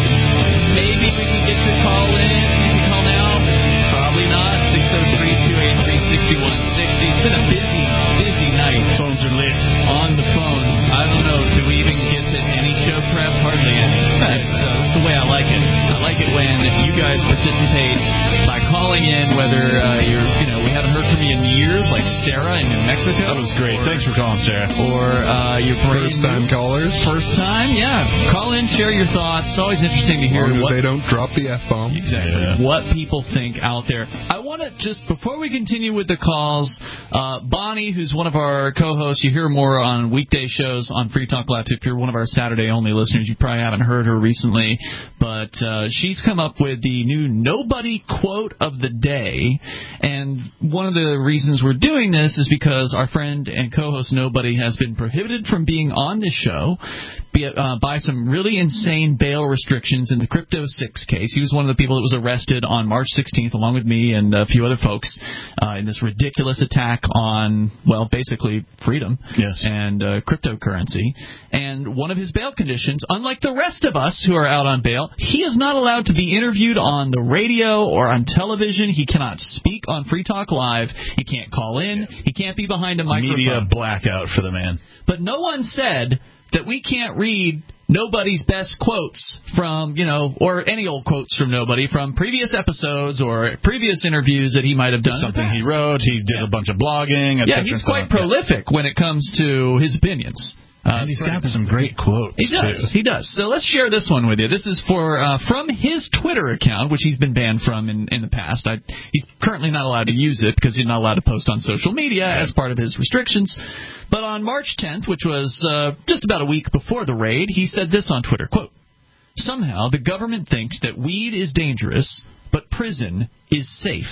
Maybe we can get your call in. You can call now. Probably not. six oh three, two eight three, six one six oh. It's been a busy, busy night. Phones are lit. On the phones. I don't know. Do we even get to any show prep? Hardly any. That's, uh, that's the way I like it. I like it when you guys participate by calling in, whether uh, you're, you know, we haven't heard from you in years, like Sarah in New Mexico. That was great. Or, Thanks for calling, Sarah. Or uh, your first-time callers. First time, yeah. Call in, share your thoughts. It's always interesting to hear as long what as they don't drop the F-bomb. Exactly. Yeah. What people think out there. I want to just, before we continue with the calls, uh, Bonnie, who's one of our co-hosts, you hear more on weekday shows on Free Talk Live. If you're one of our Saturday-only listeners, you probably haven't heard her recently, but uh, she's come up with the new Nobody quote of the day, and one of the reasons we're doing this is because our friend and co-host Nobody has been prohibited from being on this show be, uh, by some really insane bail restrictions in the Crypto six case. He was one of the people that was arrested on March sixteenth, along with me and a few other folks, uh, in this ridiculous attack on, well, basically freedom yes. and uh, cryptocurrency. And one of his bail conditions, unlike the rest of us who are out on bail, he is not allowed to be interviewed on the radio or on television. He cannot speak on Free Talk Live. He can't call in. He can't be behind a microphone. Media blackout for the man. But no one said that we can't read Nobody's best quotes from, you know, or any old quotes from Nobody from previous episodes or previous interviews that he might have done. Something he wrote. He did yeah. a bunch of blogging. Yeah, he's quite prolific yeah. when it comes to his opinions. Uh, and he's got some great quotes, He does. too. He does. So let's share this one with you. This is for uh, from his Twitter account, which he's been banned from in, in the past. I, he's currently not allowed to use it because he's not allowed to post on social media yeah. as part of his restrictions. But on March tenth, which was uh, just about a week before the raid, he said this on Twitter, quote, "Somehow the government thinks that weed is dangerous, but prison is safe."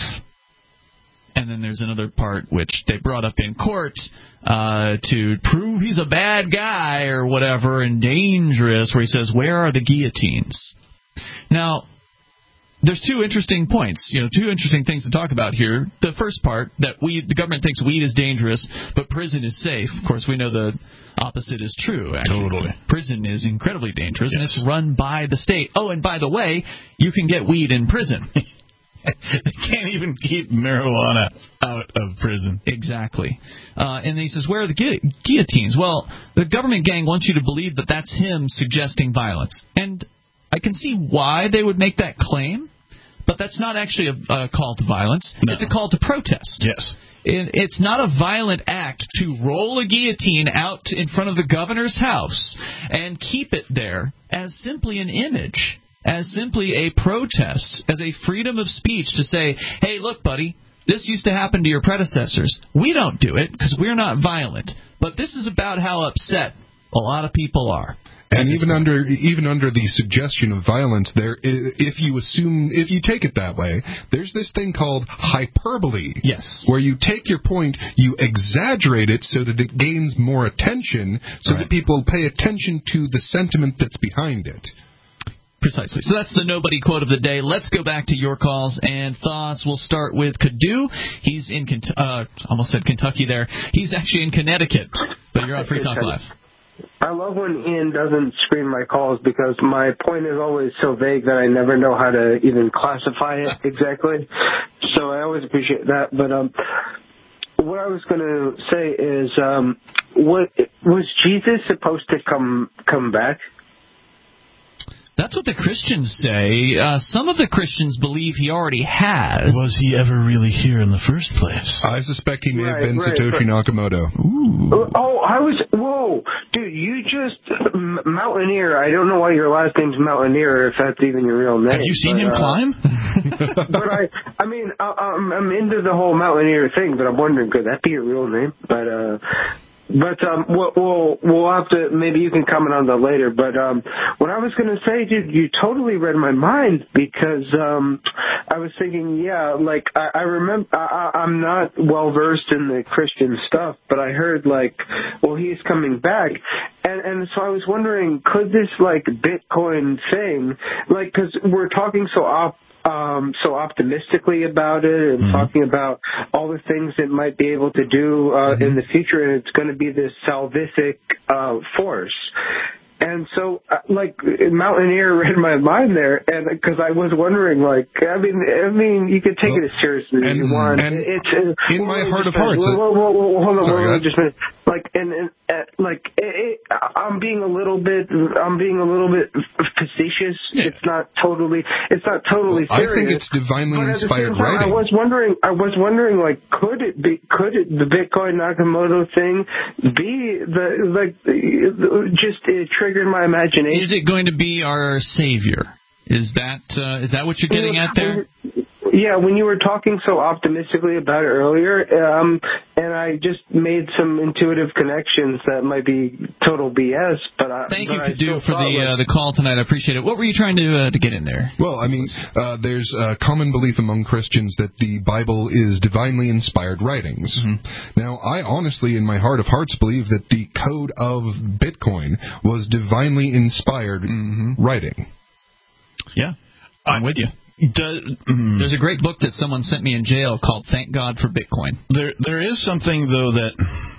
And then there's another part which they brought up in court uh, to prove he's a bad guy or whatever and dangerous, where he says, "Where are the guillotines?" Now, there's two interesting points, you know, two interesting things to talk about here. The first part, that we, the government thinks weed is dangerous, but prison is safe. Of course, we know the opposite is true, actually. Totally. Prison is incredibly dangerous, yes. and it's run by the state. Oh, and by the way, you can get weed in prison. They can't even keep marijuana out of prison. Exactly. Uh, and he says, where are the gu- guillotines? Well, the government gang wants you to believe that that's him suggesting violence. And I can see why they would make that claim, but that's not actually a, a call to violence. No. It's a call to protest. Yes. It, it's not a violent act to roll a guillotine out in front of the governor's house and keep it there as simply an image, as simply a protest, as a freedom of speech to say, hey, look, buddy, this used to happen to your predecessors. We don't do it because we're not violent. But this is about how upset a lot of people are. And even under even under the suggestion of violence, there, if you assume, if you take it that way, there's this thing called hyperbole. Yes. Where you take your point, you exaggerate it so that it gains more attention, so right. that people pay attention to the sentiment that's behind it. Precisely. So that's the nobody quote of the day. Let's go back to your calls and thoughts. We'll start with Kadu. He's in, uh, almost said Kentucky there. He's actually in Connecticut, but you're on Free Talk Live. I love when Ian doesn't screen my calls because my point is always so vague that I never know how to even classify it exactly. So I always appreciate that. But um, what I was going to say is, um, what was Jesus supposed to come come back? That's what the Christians say. Uh, some of the Christians believe he already has. Was he ever really here in the first place? I suspect he may right, have been right, Satoshi but, Nakamoto. Ooh. Oh, I was... Whoa. Dude, you just... Mountaineer. I don't know why your last name's Mountaineer, if that's even your real name. Have you seen but, him uh, climb? but I... I mean, I, I'm, I'm into the whole Mountaineer thing, but I'm wondering, could that be your real name? But, uh... But um, we'll, we'll we'll have to, maybe you can comment on that later. But um, what I was going to say, dude, you totally read my mind because um, I was thinking, yeah, like I, I remember, I, I'm not well versed in the Christian stuff, but I heard like, well, he's coming back, and and so I was wondering, could this like Bitcoin thing, like, because we're talking so op. Um, so optimistically about it and mm-hmm. talking about all the things it might be able to do uh, mm-hmm. in the future, and it's going to be this salvific uh, force. And so, uh, like, Mountaineer read my mind there, and because I was wondering, like, I mean, I mean, you could take well, it as seriously as you want. And it's uh, in well, my heart of hearts, whoa, whoa, whoa, whoa, hold on, sorry, hold on, just a minute. Like, and, and uh, like, it, it, I'm being a little bit, I'm being a little bit facetious. Yeah. It's not totally, it's not totally well, serious. I think it's divinely but inspired at the same time, writing. I was wondering, I was wondering, like, could it be, could it, the Bitcoin Nakamoto thing be the, like, the, just it triggered my imagination. Is it going to be our savior? Is that uh, is that what you're getting at there? Yeah, when you were talking so optimistically about it earlier, um, and I just made some intuitive connections that might be total B S. But I, thank but you, I Kadu, for the like, uh, the call tonight. I appreciate it. What were you trying to uh, to get in there? Well, I mean, uh, there's a common belief among Christians that the Bible is divinely inspired writings. Mm-hmm. Now, I honestly, in my heart of hearts, believe that the code of Bitcoin was divinely inspired mm-hmm. writing. Yeah, I'm with you. Does, mm, There's a great book that someone sent me in jail called "Thank God for Bitcoin." There, there is something though that,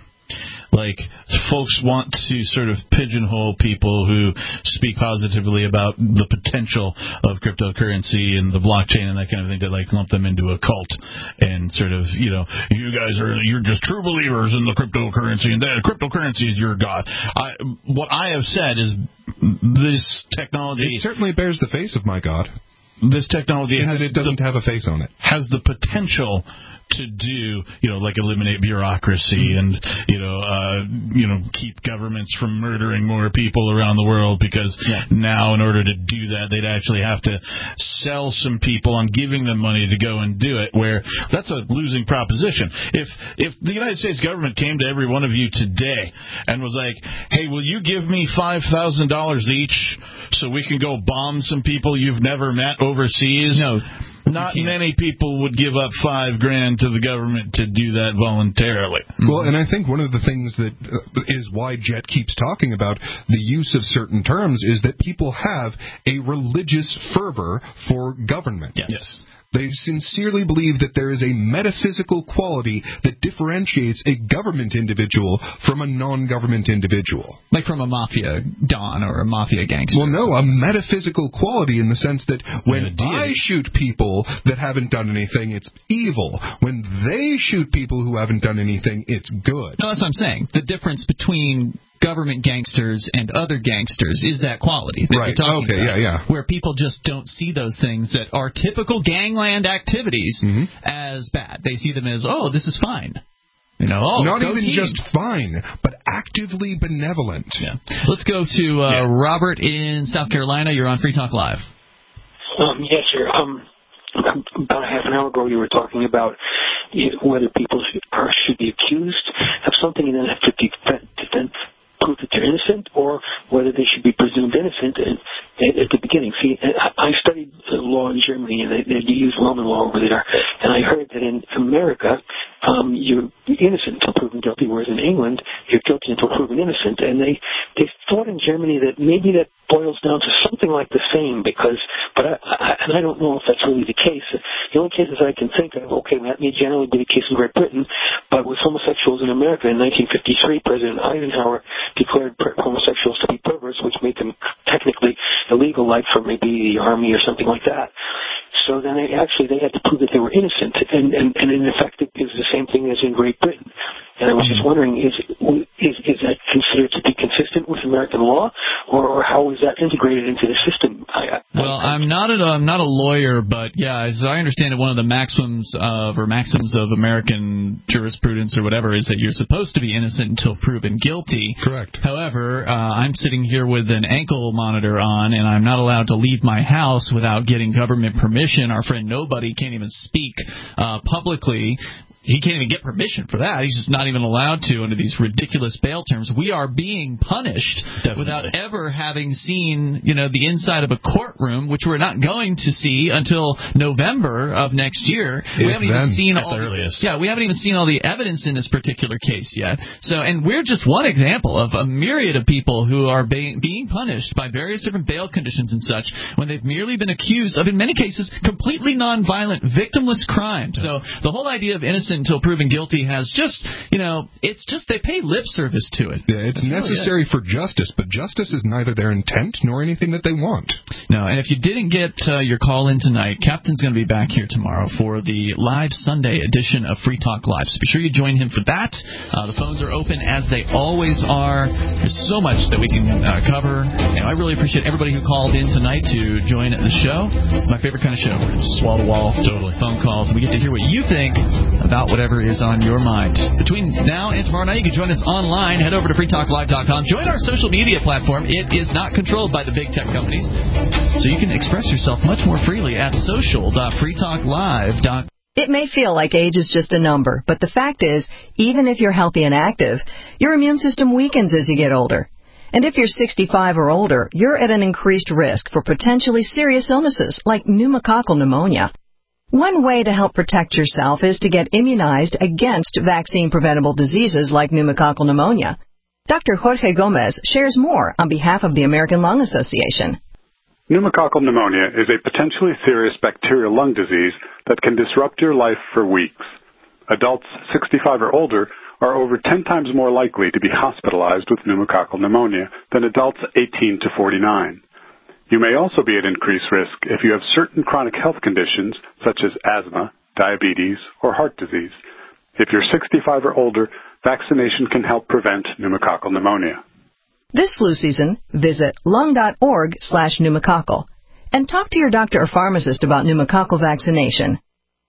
like, folks want to sort of pigeonhole people who speak positively about the potential of cryptocurrency and the blockchain and that kind of thing, to like lump them into a cult and sort of, you know, you guys are you're just true believers in the cryptocurrency and that cryptocurrency is your god. I, what I have said is this technology it certainly bears the face of my god. This technology has it doesn't the, have a face on it. Has the potential to do, you know, like eliminate bureaucracy and, you know, uh, you know, keep governments from murdering more people around the world, because yeah. now in order to do that, they'd actually have to sell some people on giving them money to go and do it, where that's a losing proposition. If if the United States government came to every one of you today and was like, hey, will you give me five thousand dollars each so we can go bomb some people you've never met overseas? No. Not many people would give up five grand to the government to do that voluntarily. Well, and I think one of the things that uh, is why Jet keeps talking about the use of certain terms is that people have a religious fervor for government. Yes. yes. They sincerely believe that there is a metaphysical quality that differentiates a government individual from a non-government individual. Like from a mafia don or a mafia gangster. Well, no, a metaphysical quality in the sense that when I shoot people that haven't done anything, it's evil. When they shoot people who haven't done anything, it's good. No, that's what I'm saying. The difference between government gangsters and other gangsters is that quality that right. you're talking okay, about. Yeah, yeah. Where people just don't see those things that are typical gangland activities mm-hmm. as bad. They see them as, oh, this is fine. You know, oh, not even team. just fine, but actively benevolent. Yeah. Let's go to uh, yeah. Robert in South Carolina. You're on Free Talk Live. Um, yes, sir. Um, about a half an hour ago, you were talking about whether people should, or should be accused of something and then have to defend, defend, prove that they're innocent, or whether they should be presumed innocent at, at the beginning. See, I studied law in Germany, and they, they use Roman law over there, and I heard that in America, um, you're innocent until proven guilty, whereas in England, you're guilty until proven innocent. And they, they thought in Germany that maybe that boils down to something like the same, because, but I, I, and I don't know if that's really the case. The only cases I can think of, okay, that may generally be the case in Great Britain, but with homosexuals in America in nineteen fifty-three, President Eisenhower declared homosexuals to be perverts, which made them technically illegal, like for maybe the army or something like that. So then they actually they had to prove that they were innocent, and, and, and in effect it is the same thing as in Great Britain. And I was just wondering, is is is that considered to be consistent with American law, or, or how is that integrated into the system? I, I, well, I'm not a I'm not a lawyer, but yeah, as I understand it, one of the maxims of or maxims of American jurisprudence or whatever is that you're supposed to be innocent until proven guilty. Correct. However, uh, I'm sitting here with an ankle monitor on, and I'm not allowed to leave my house without getting government permission. Our friend Nobody can't even speak uh, publicly. He can't even get permission for that. He's just not even allowed to under these ridiculous bail terms. We are being punished Definitely. without ever having seen, you know, the inside of a courtroom, which we're not going to see until November of next year. If we haven't then, even seen at all the the earliest. Yeah, we haven't even seen all the evidence in this particular case yet. So, and we're just one example of a myriad of people who are being being punished by various different bail conditions and such when they've merely been accused of, in many cases, completely nonviolent, victimless crimes. So the whole idea of innocent until proven guilty has just, you know, it's just they pay lip service to it. Yeah, it's That's necessary really it. for justice, but justice is neither their intent nor anything that they want. No, and if you didn't get uh, your call in tonight, Captain's going to be back here tomorrow for the live Sunday edition of Free Talk Live. So be sure you join him for that. Uh, the phones are open as they always are. There's so much that we can uh, cover. And I really appreciate everybody who called in tonight to join the show. It's my favorite kind of show. It's wall-to-wall totally phone calls, and we get to hear what you think about whatever is on your mind. Between now and tomorrow night, you can join us online. Head over to free talk live dot com. Join our social media platform. It is not controlled by the big tech companies, so you can express yourself much more freely at social dot free talk live dot com. It may feel like age is just a number, but the fact is, even if you're healthy and active, your immune system weakens as you get older. And if you're sixty-five or older, you're at an increased risk for potentially serious illnesses like pneumococcal pneumonia. One way to help protect yourself is to get immunized against vaccine-preventable diseases like pneumococcal pneumonia. Doctor Jorge Gomez shares more on behalf of the American Lung Association. Pneumococcal pneumonia is a potentially serious bacterial lung disease that can disrupt your life for weeks. Adults sixty-five or older are over ten times more likely to be hospitalized with pneumococcal pneumonia than adults eighteen to forty-nine. You may also be at increased risk if you have certain chronic health conditions such as asthma, diabetes, or heart disease. If you're sixty-five or older, vaccination can help prevent pneumococcal pneumonia. This flu season, visit lung.org slash pneumococcal and talk to your doctor or pharmacist about pneumococcal vaccination.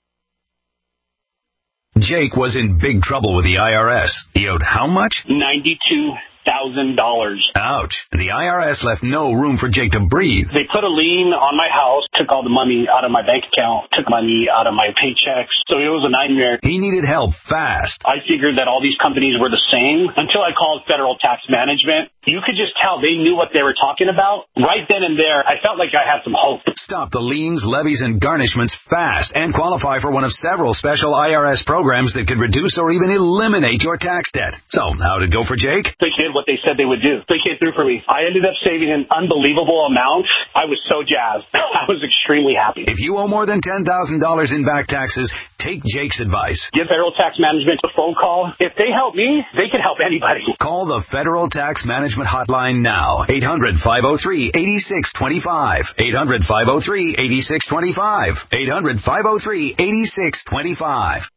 Jake was in big trouble with the I R S. He owed how much? ninety-two thousand dollars. Ouch. The I R S left no room for Jake to breathe. They put a lien on my house, took all the money out of my bank account, took money out of my paychecks. So it was a nightmare. He needed help fast. I figured that all these companies were the same until I called Federal Tax Management. You could just tell they knew what they were talking about. Right then and there, I felt like I had some hope. Stop the liens, levies, and garnishments fast and qualify for one of several special I R S programs that could reduce or even eliminate your tax debt. So, how'd it go for Jake? They did what they said they would do. They came through for me. I ended up saving an unbelievable amount. I was so jazzed. I was extremely happy. If you owe more than ten thousand dollars in back taxes, take Jake's advice. Give Federal Tax Management a phone call. If they help me, they can help anybody. Call the Federal Tax Management Hotline now. eight hundred, five oh three, eight six two five. eight hundred, five oh three, eight six two five. eight hundred, five oh three, eight six two five.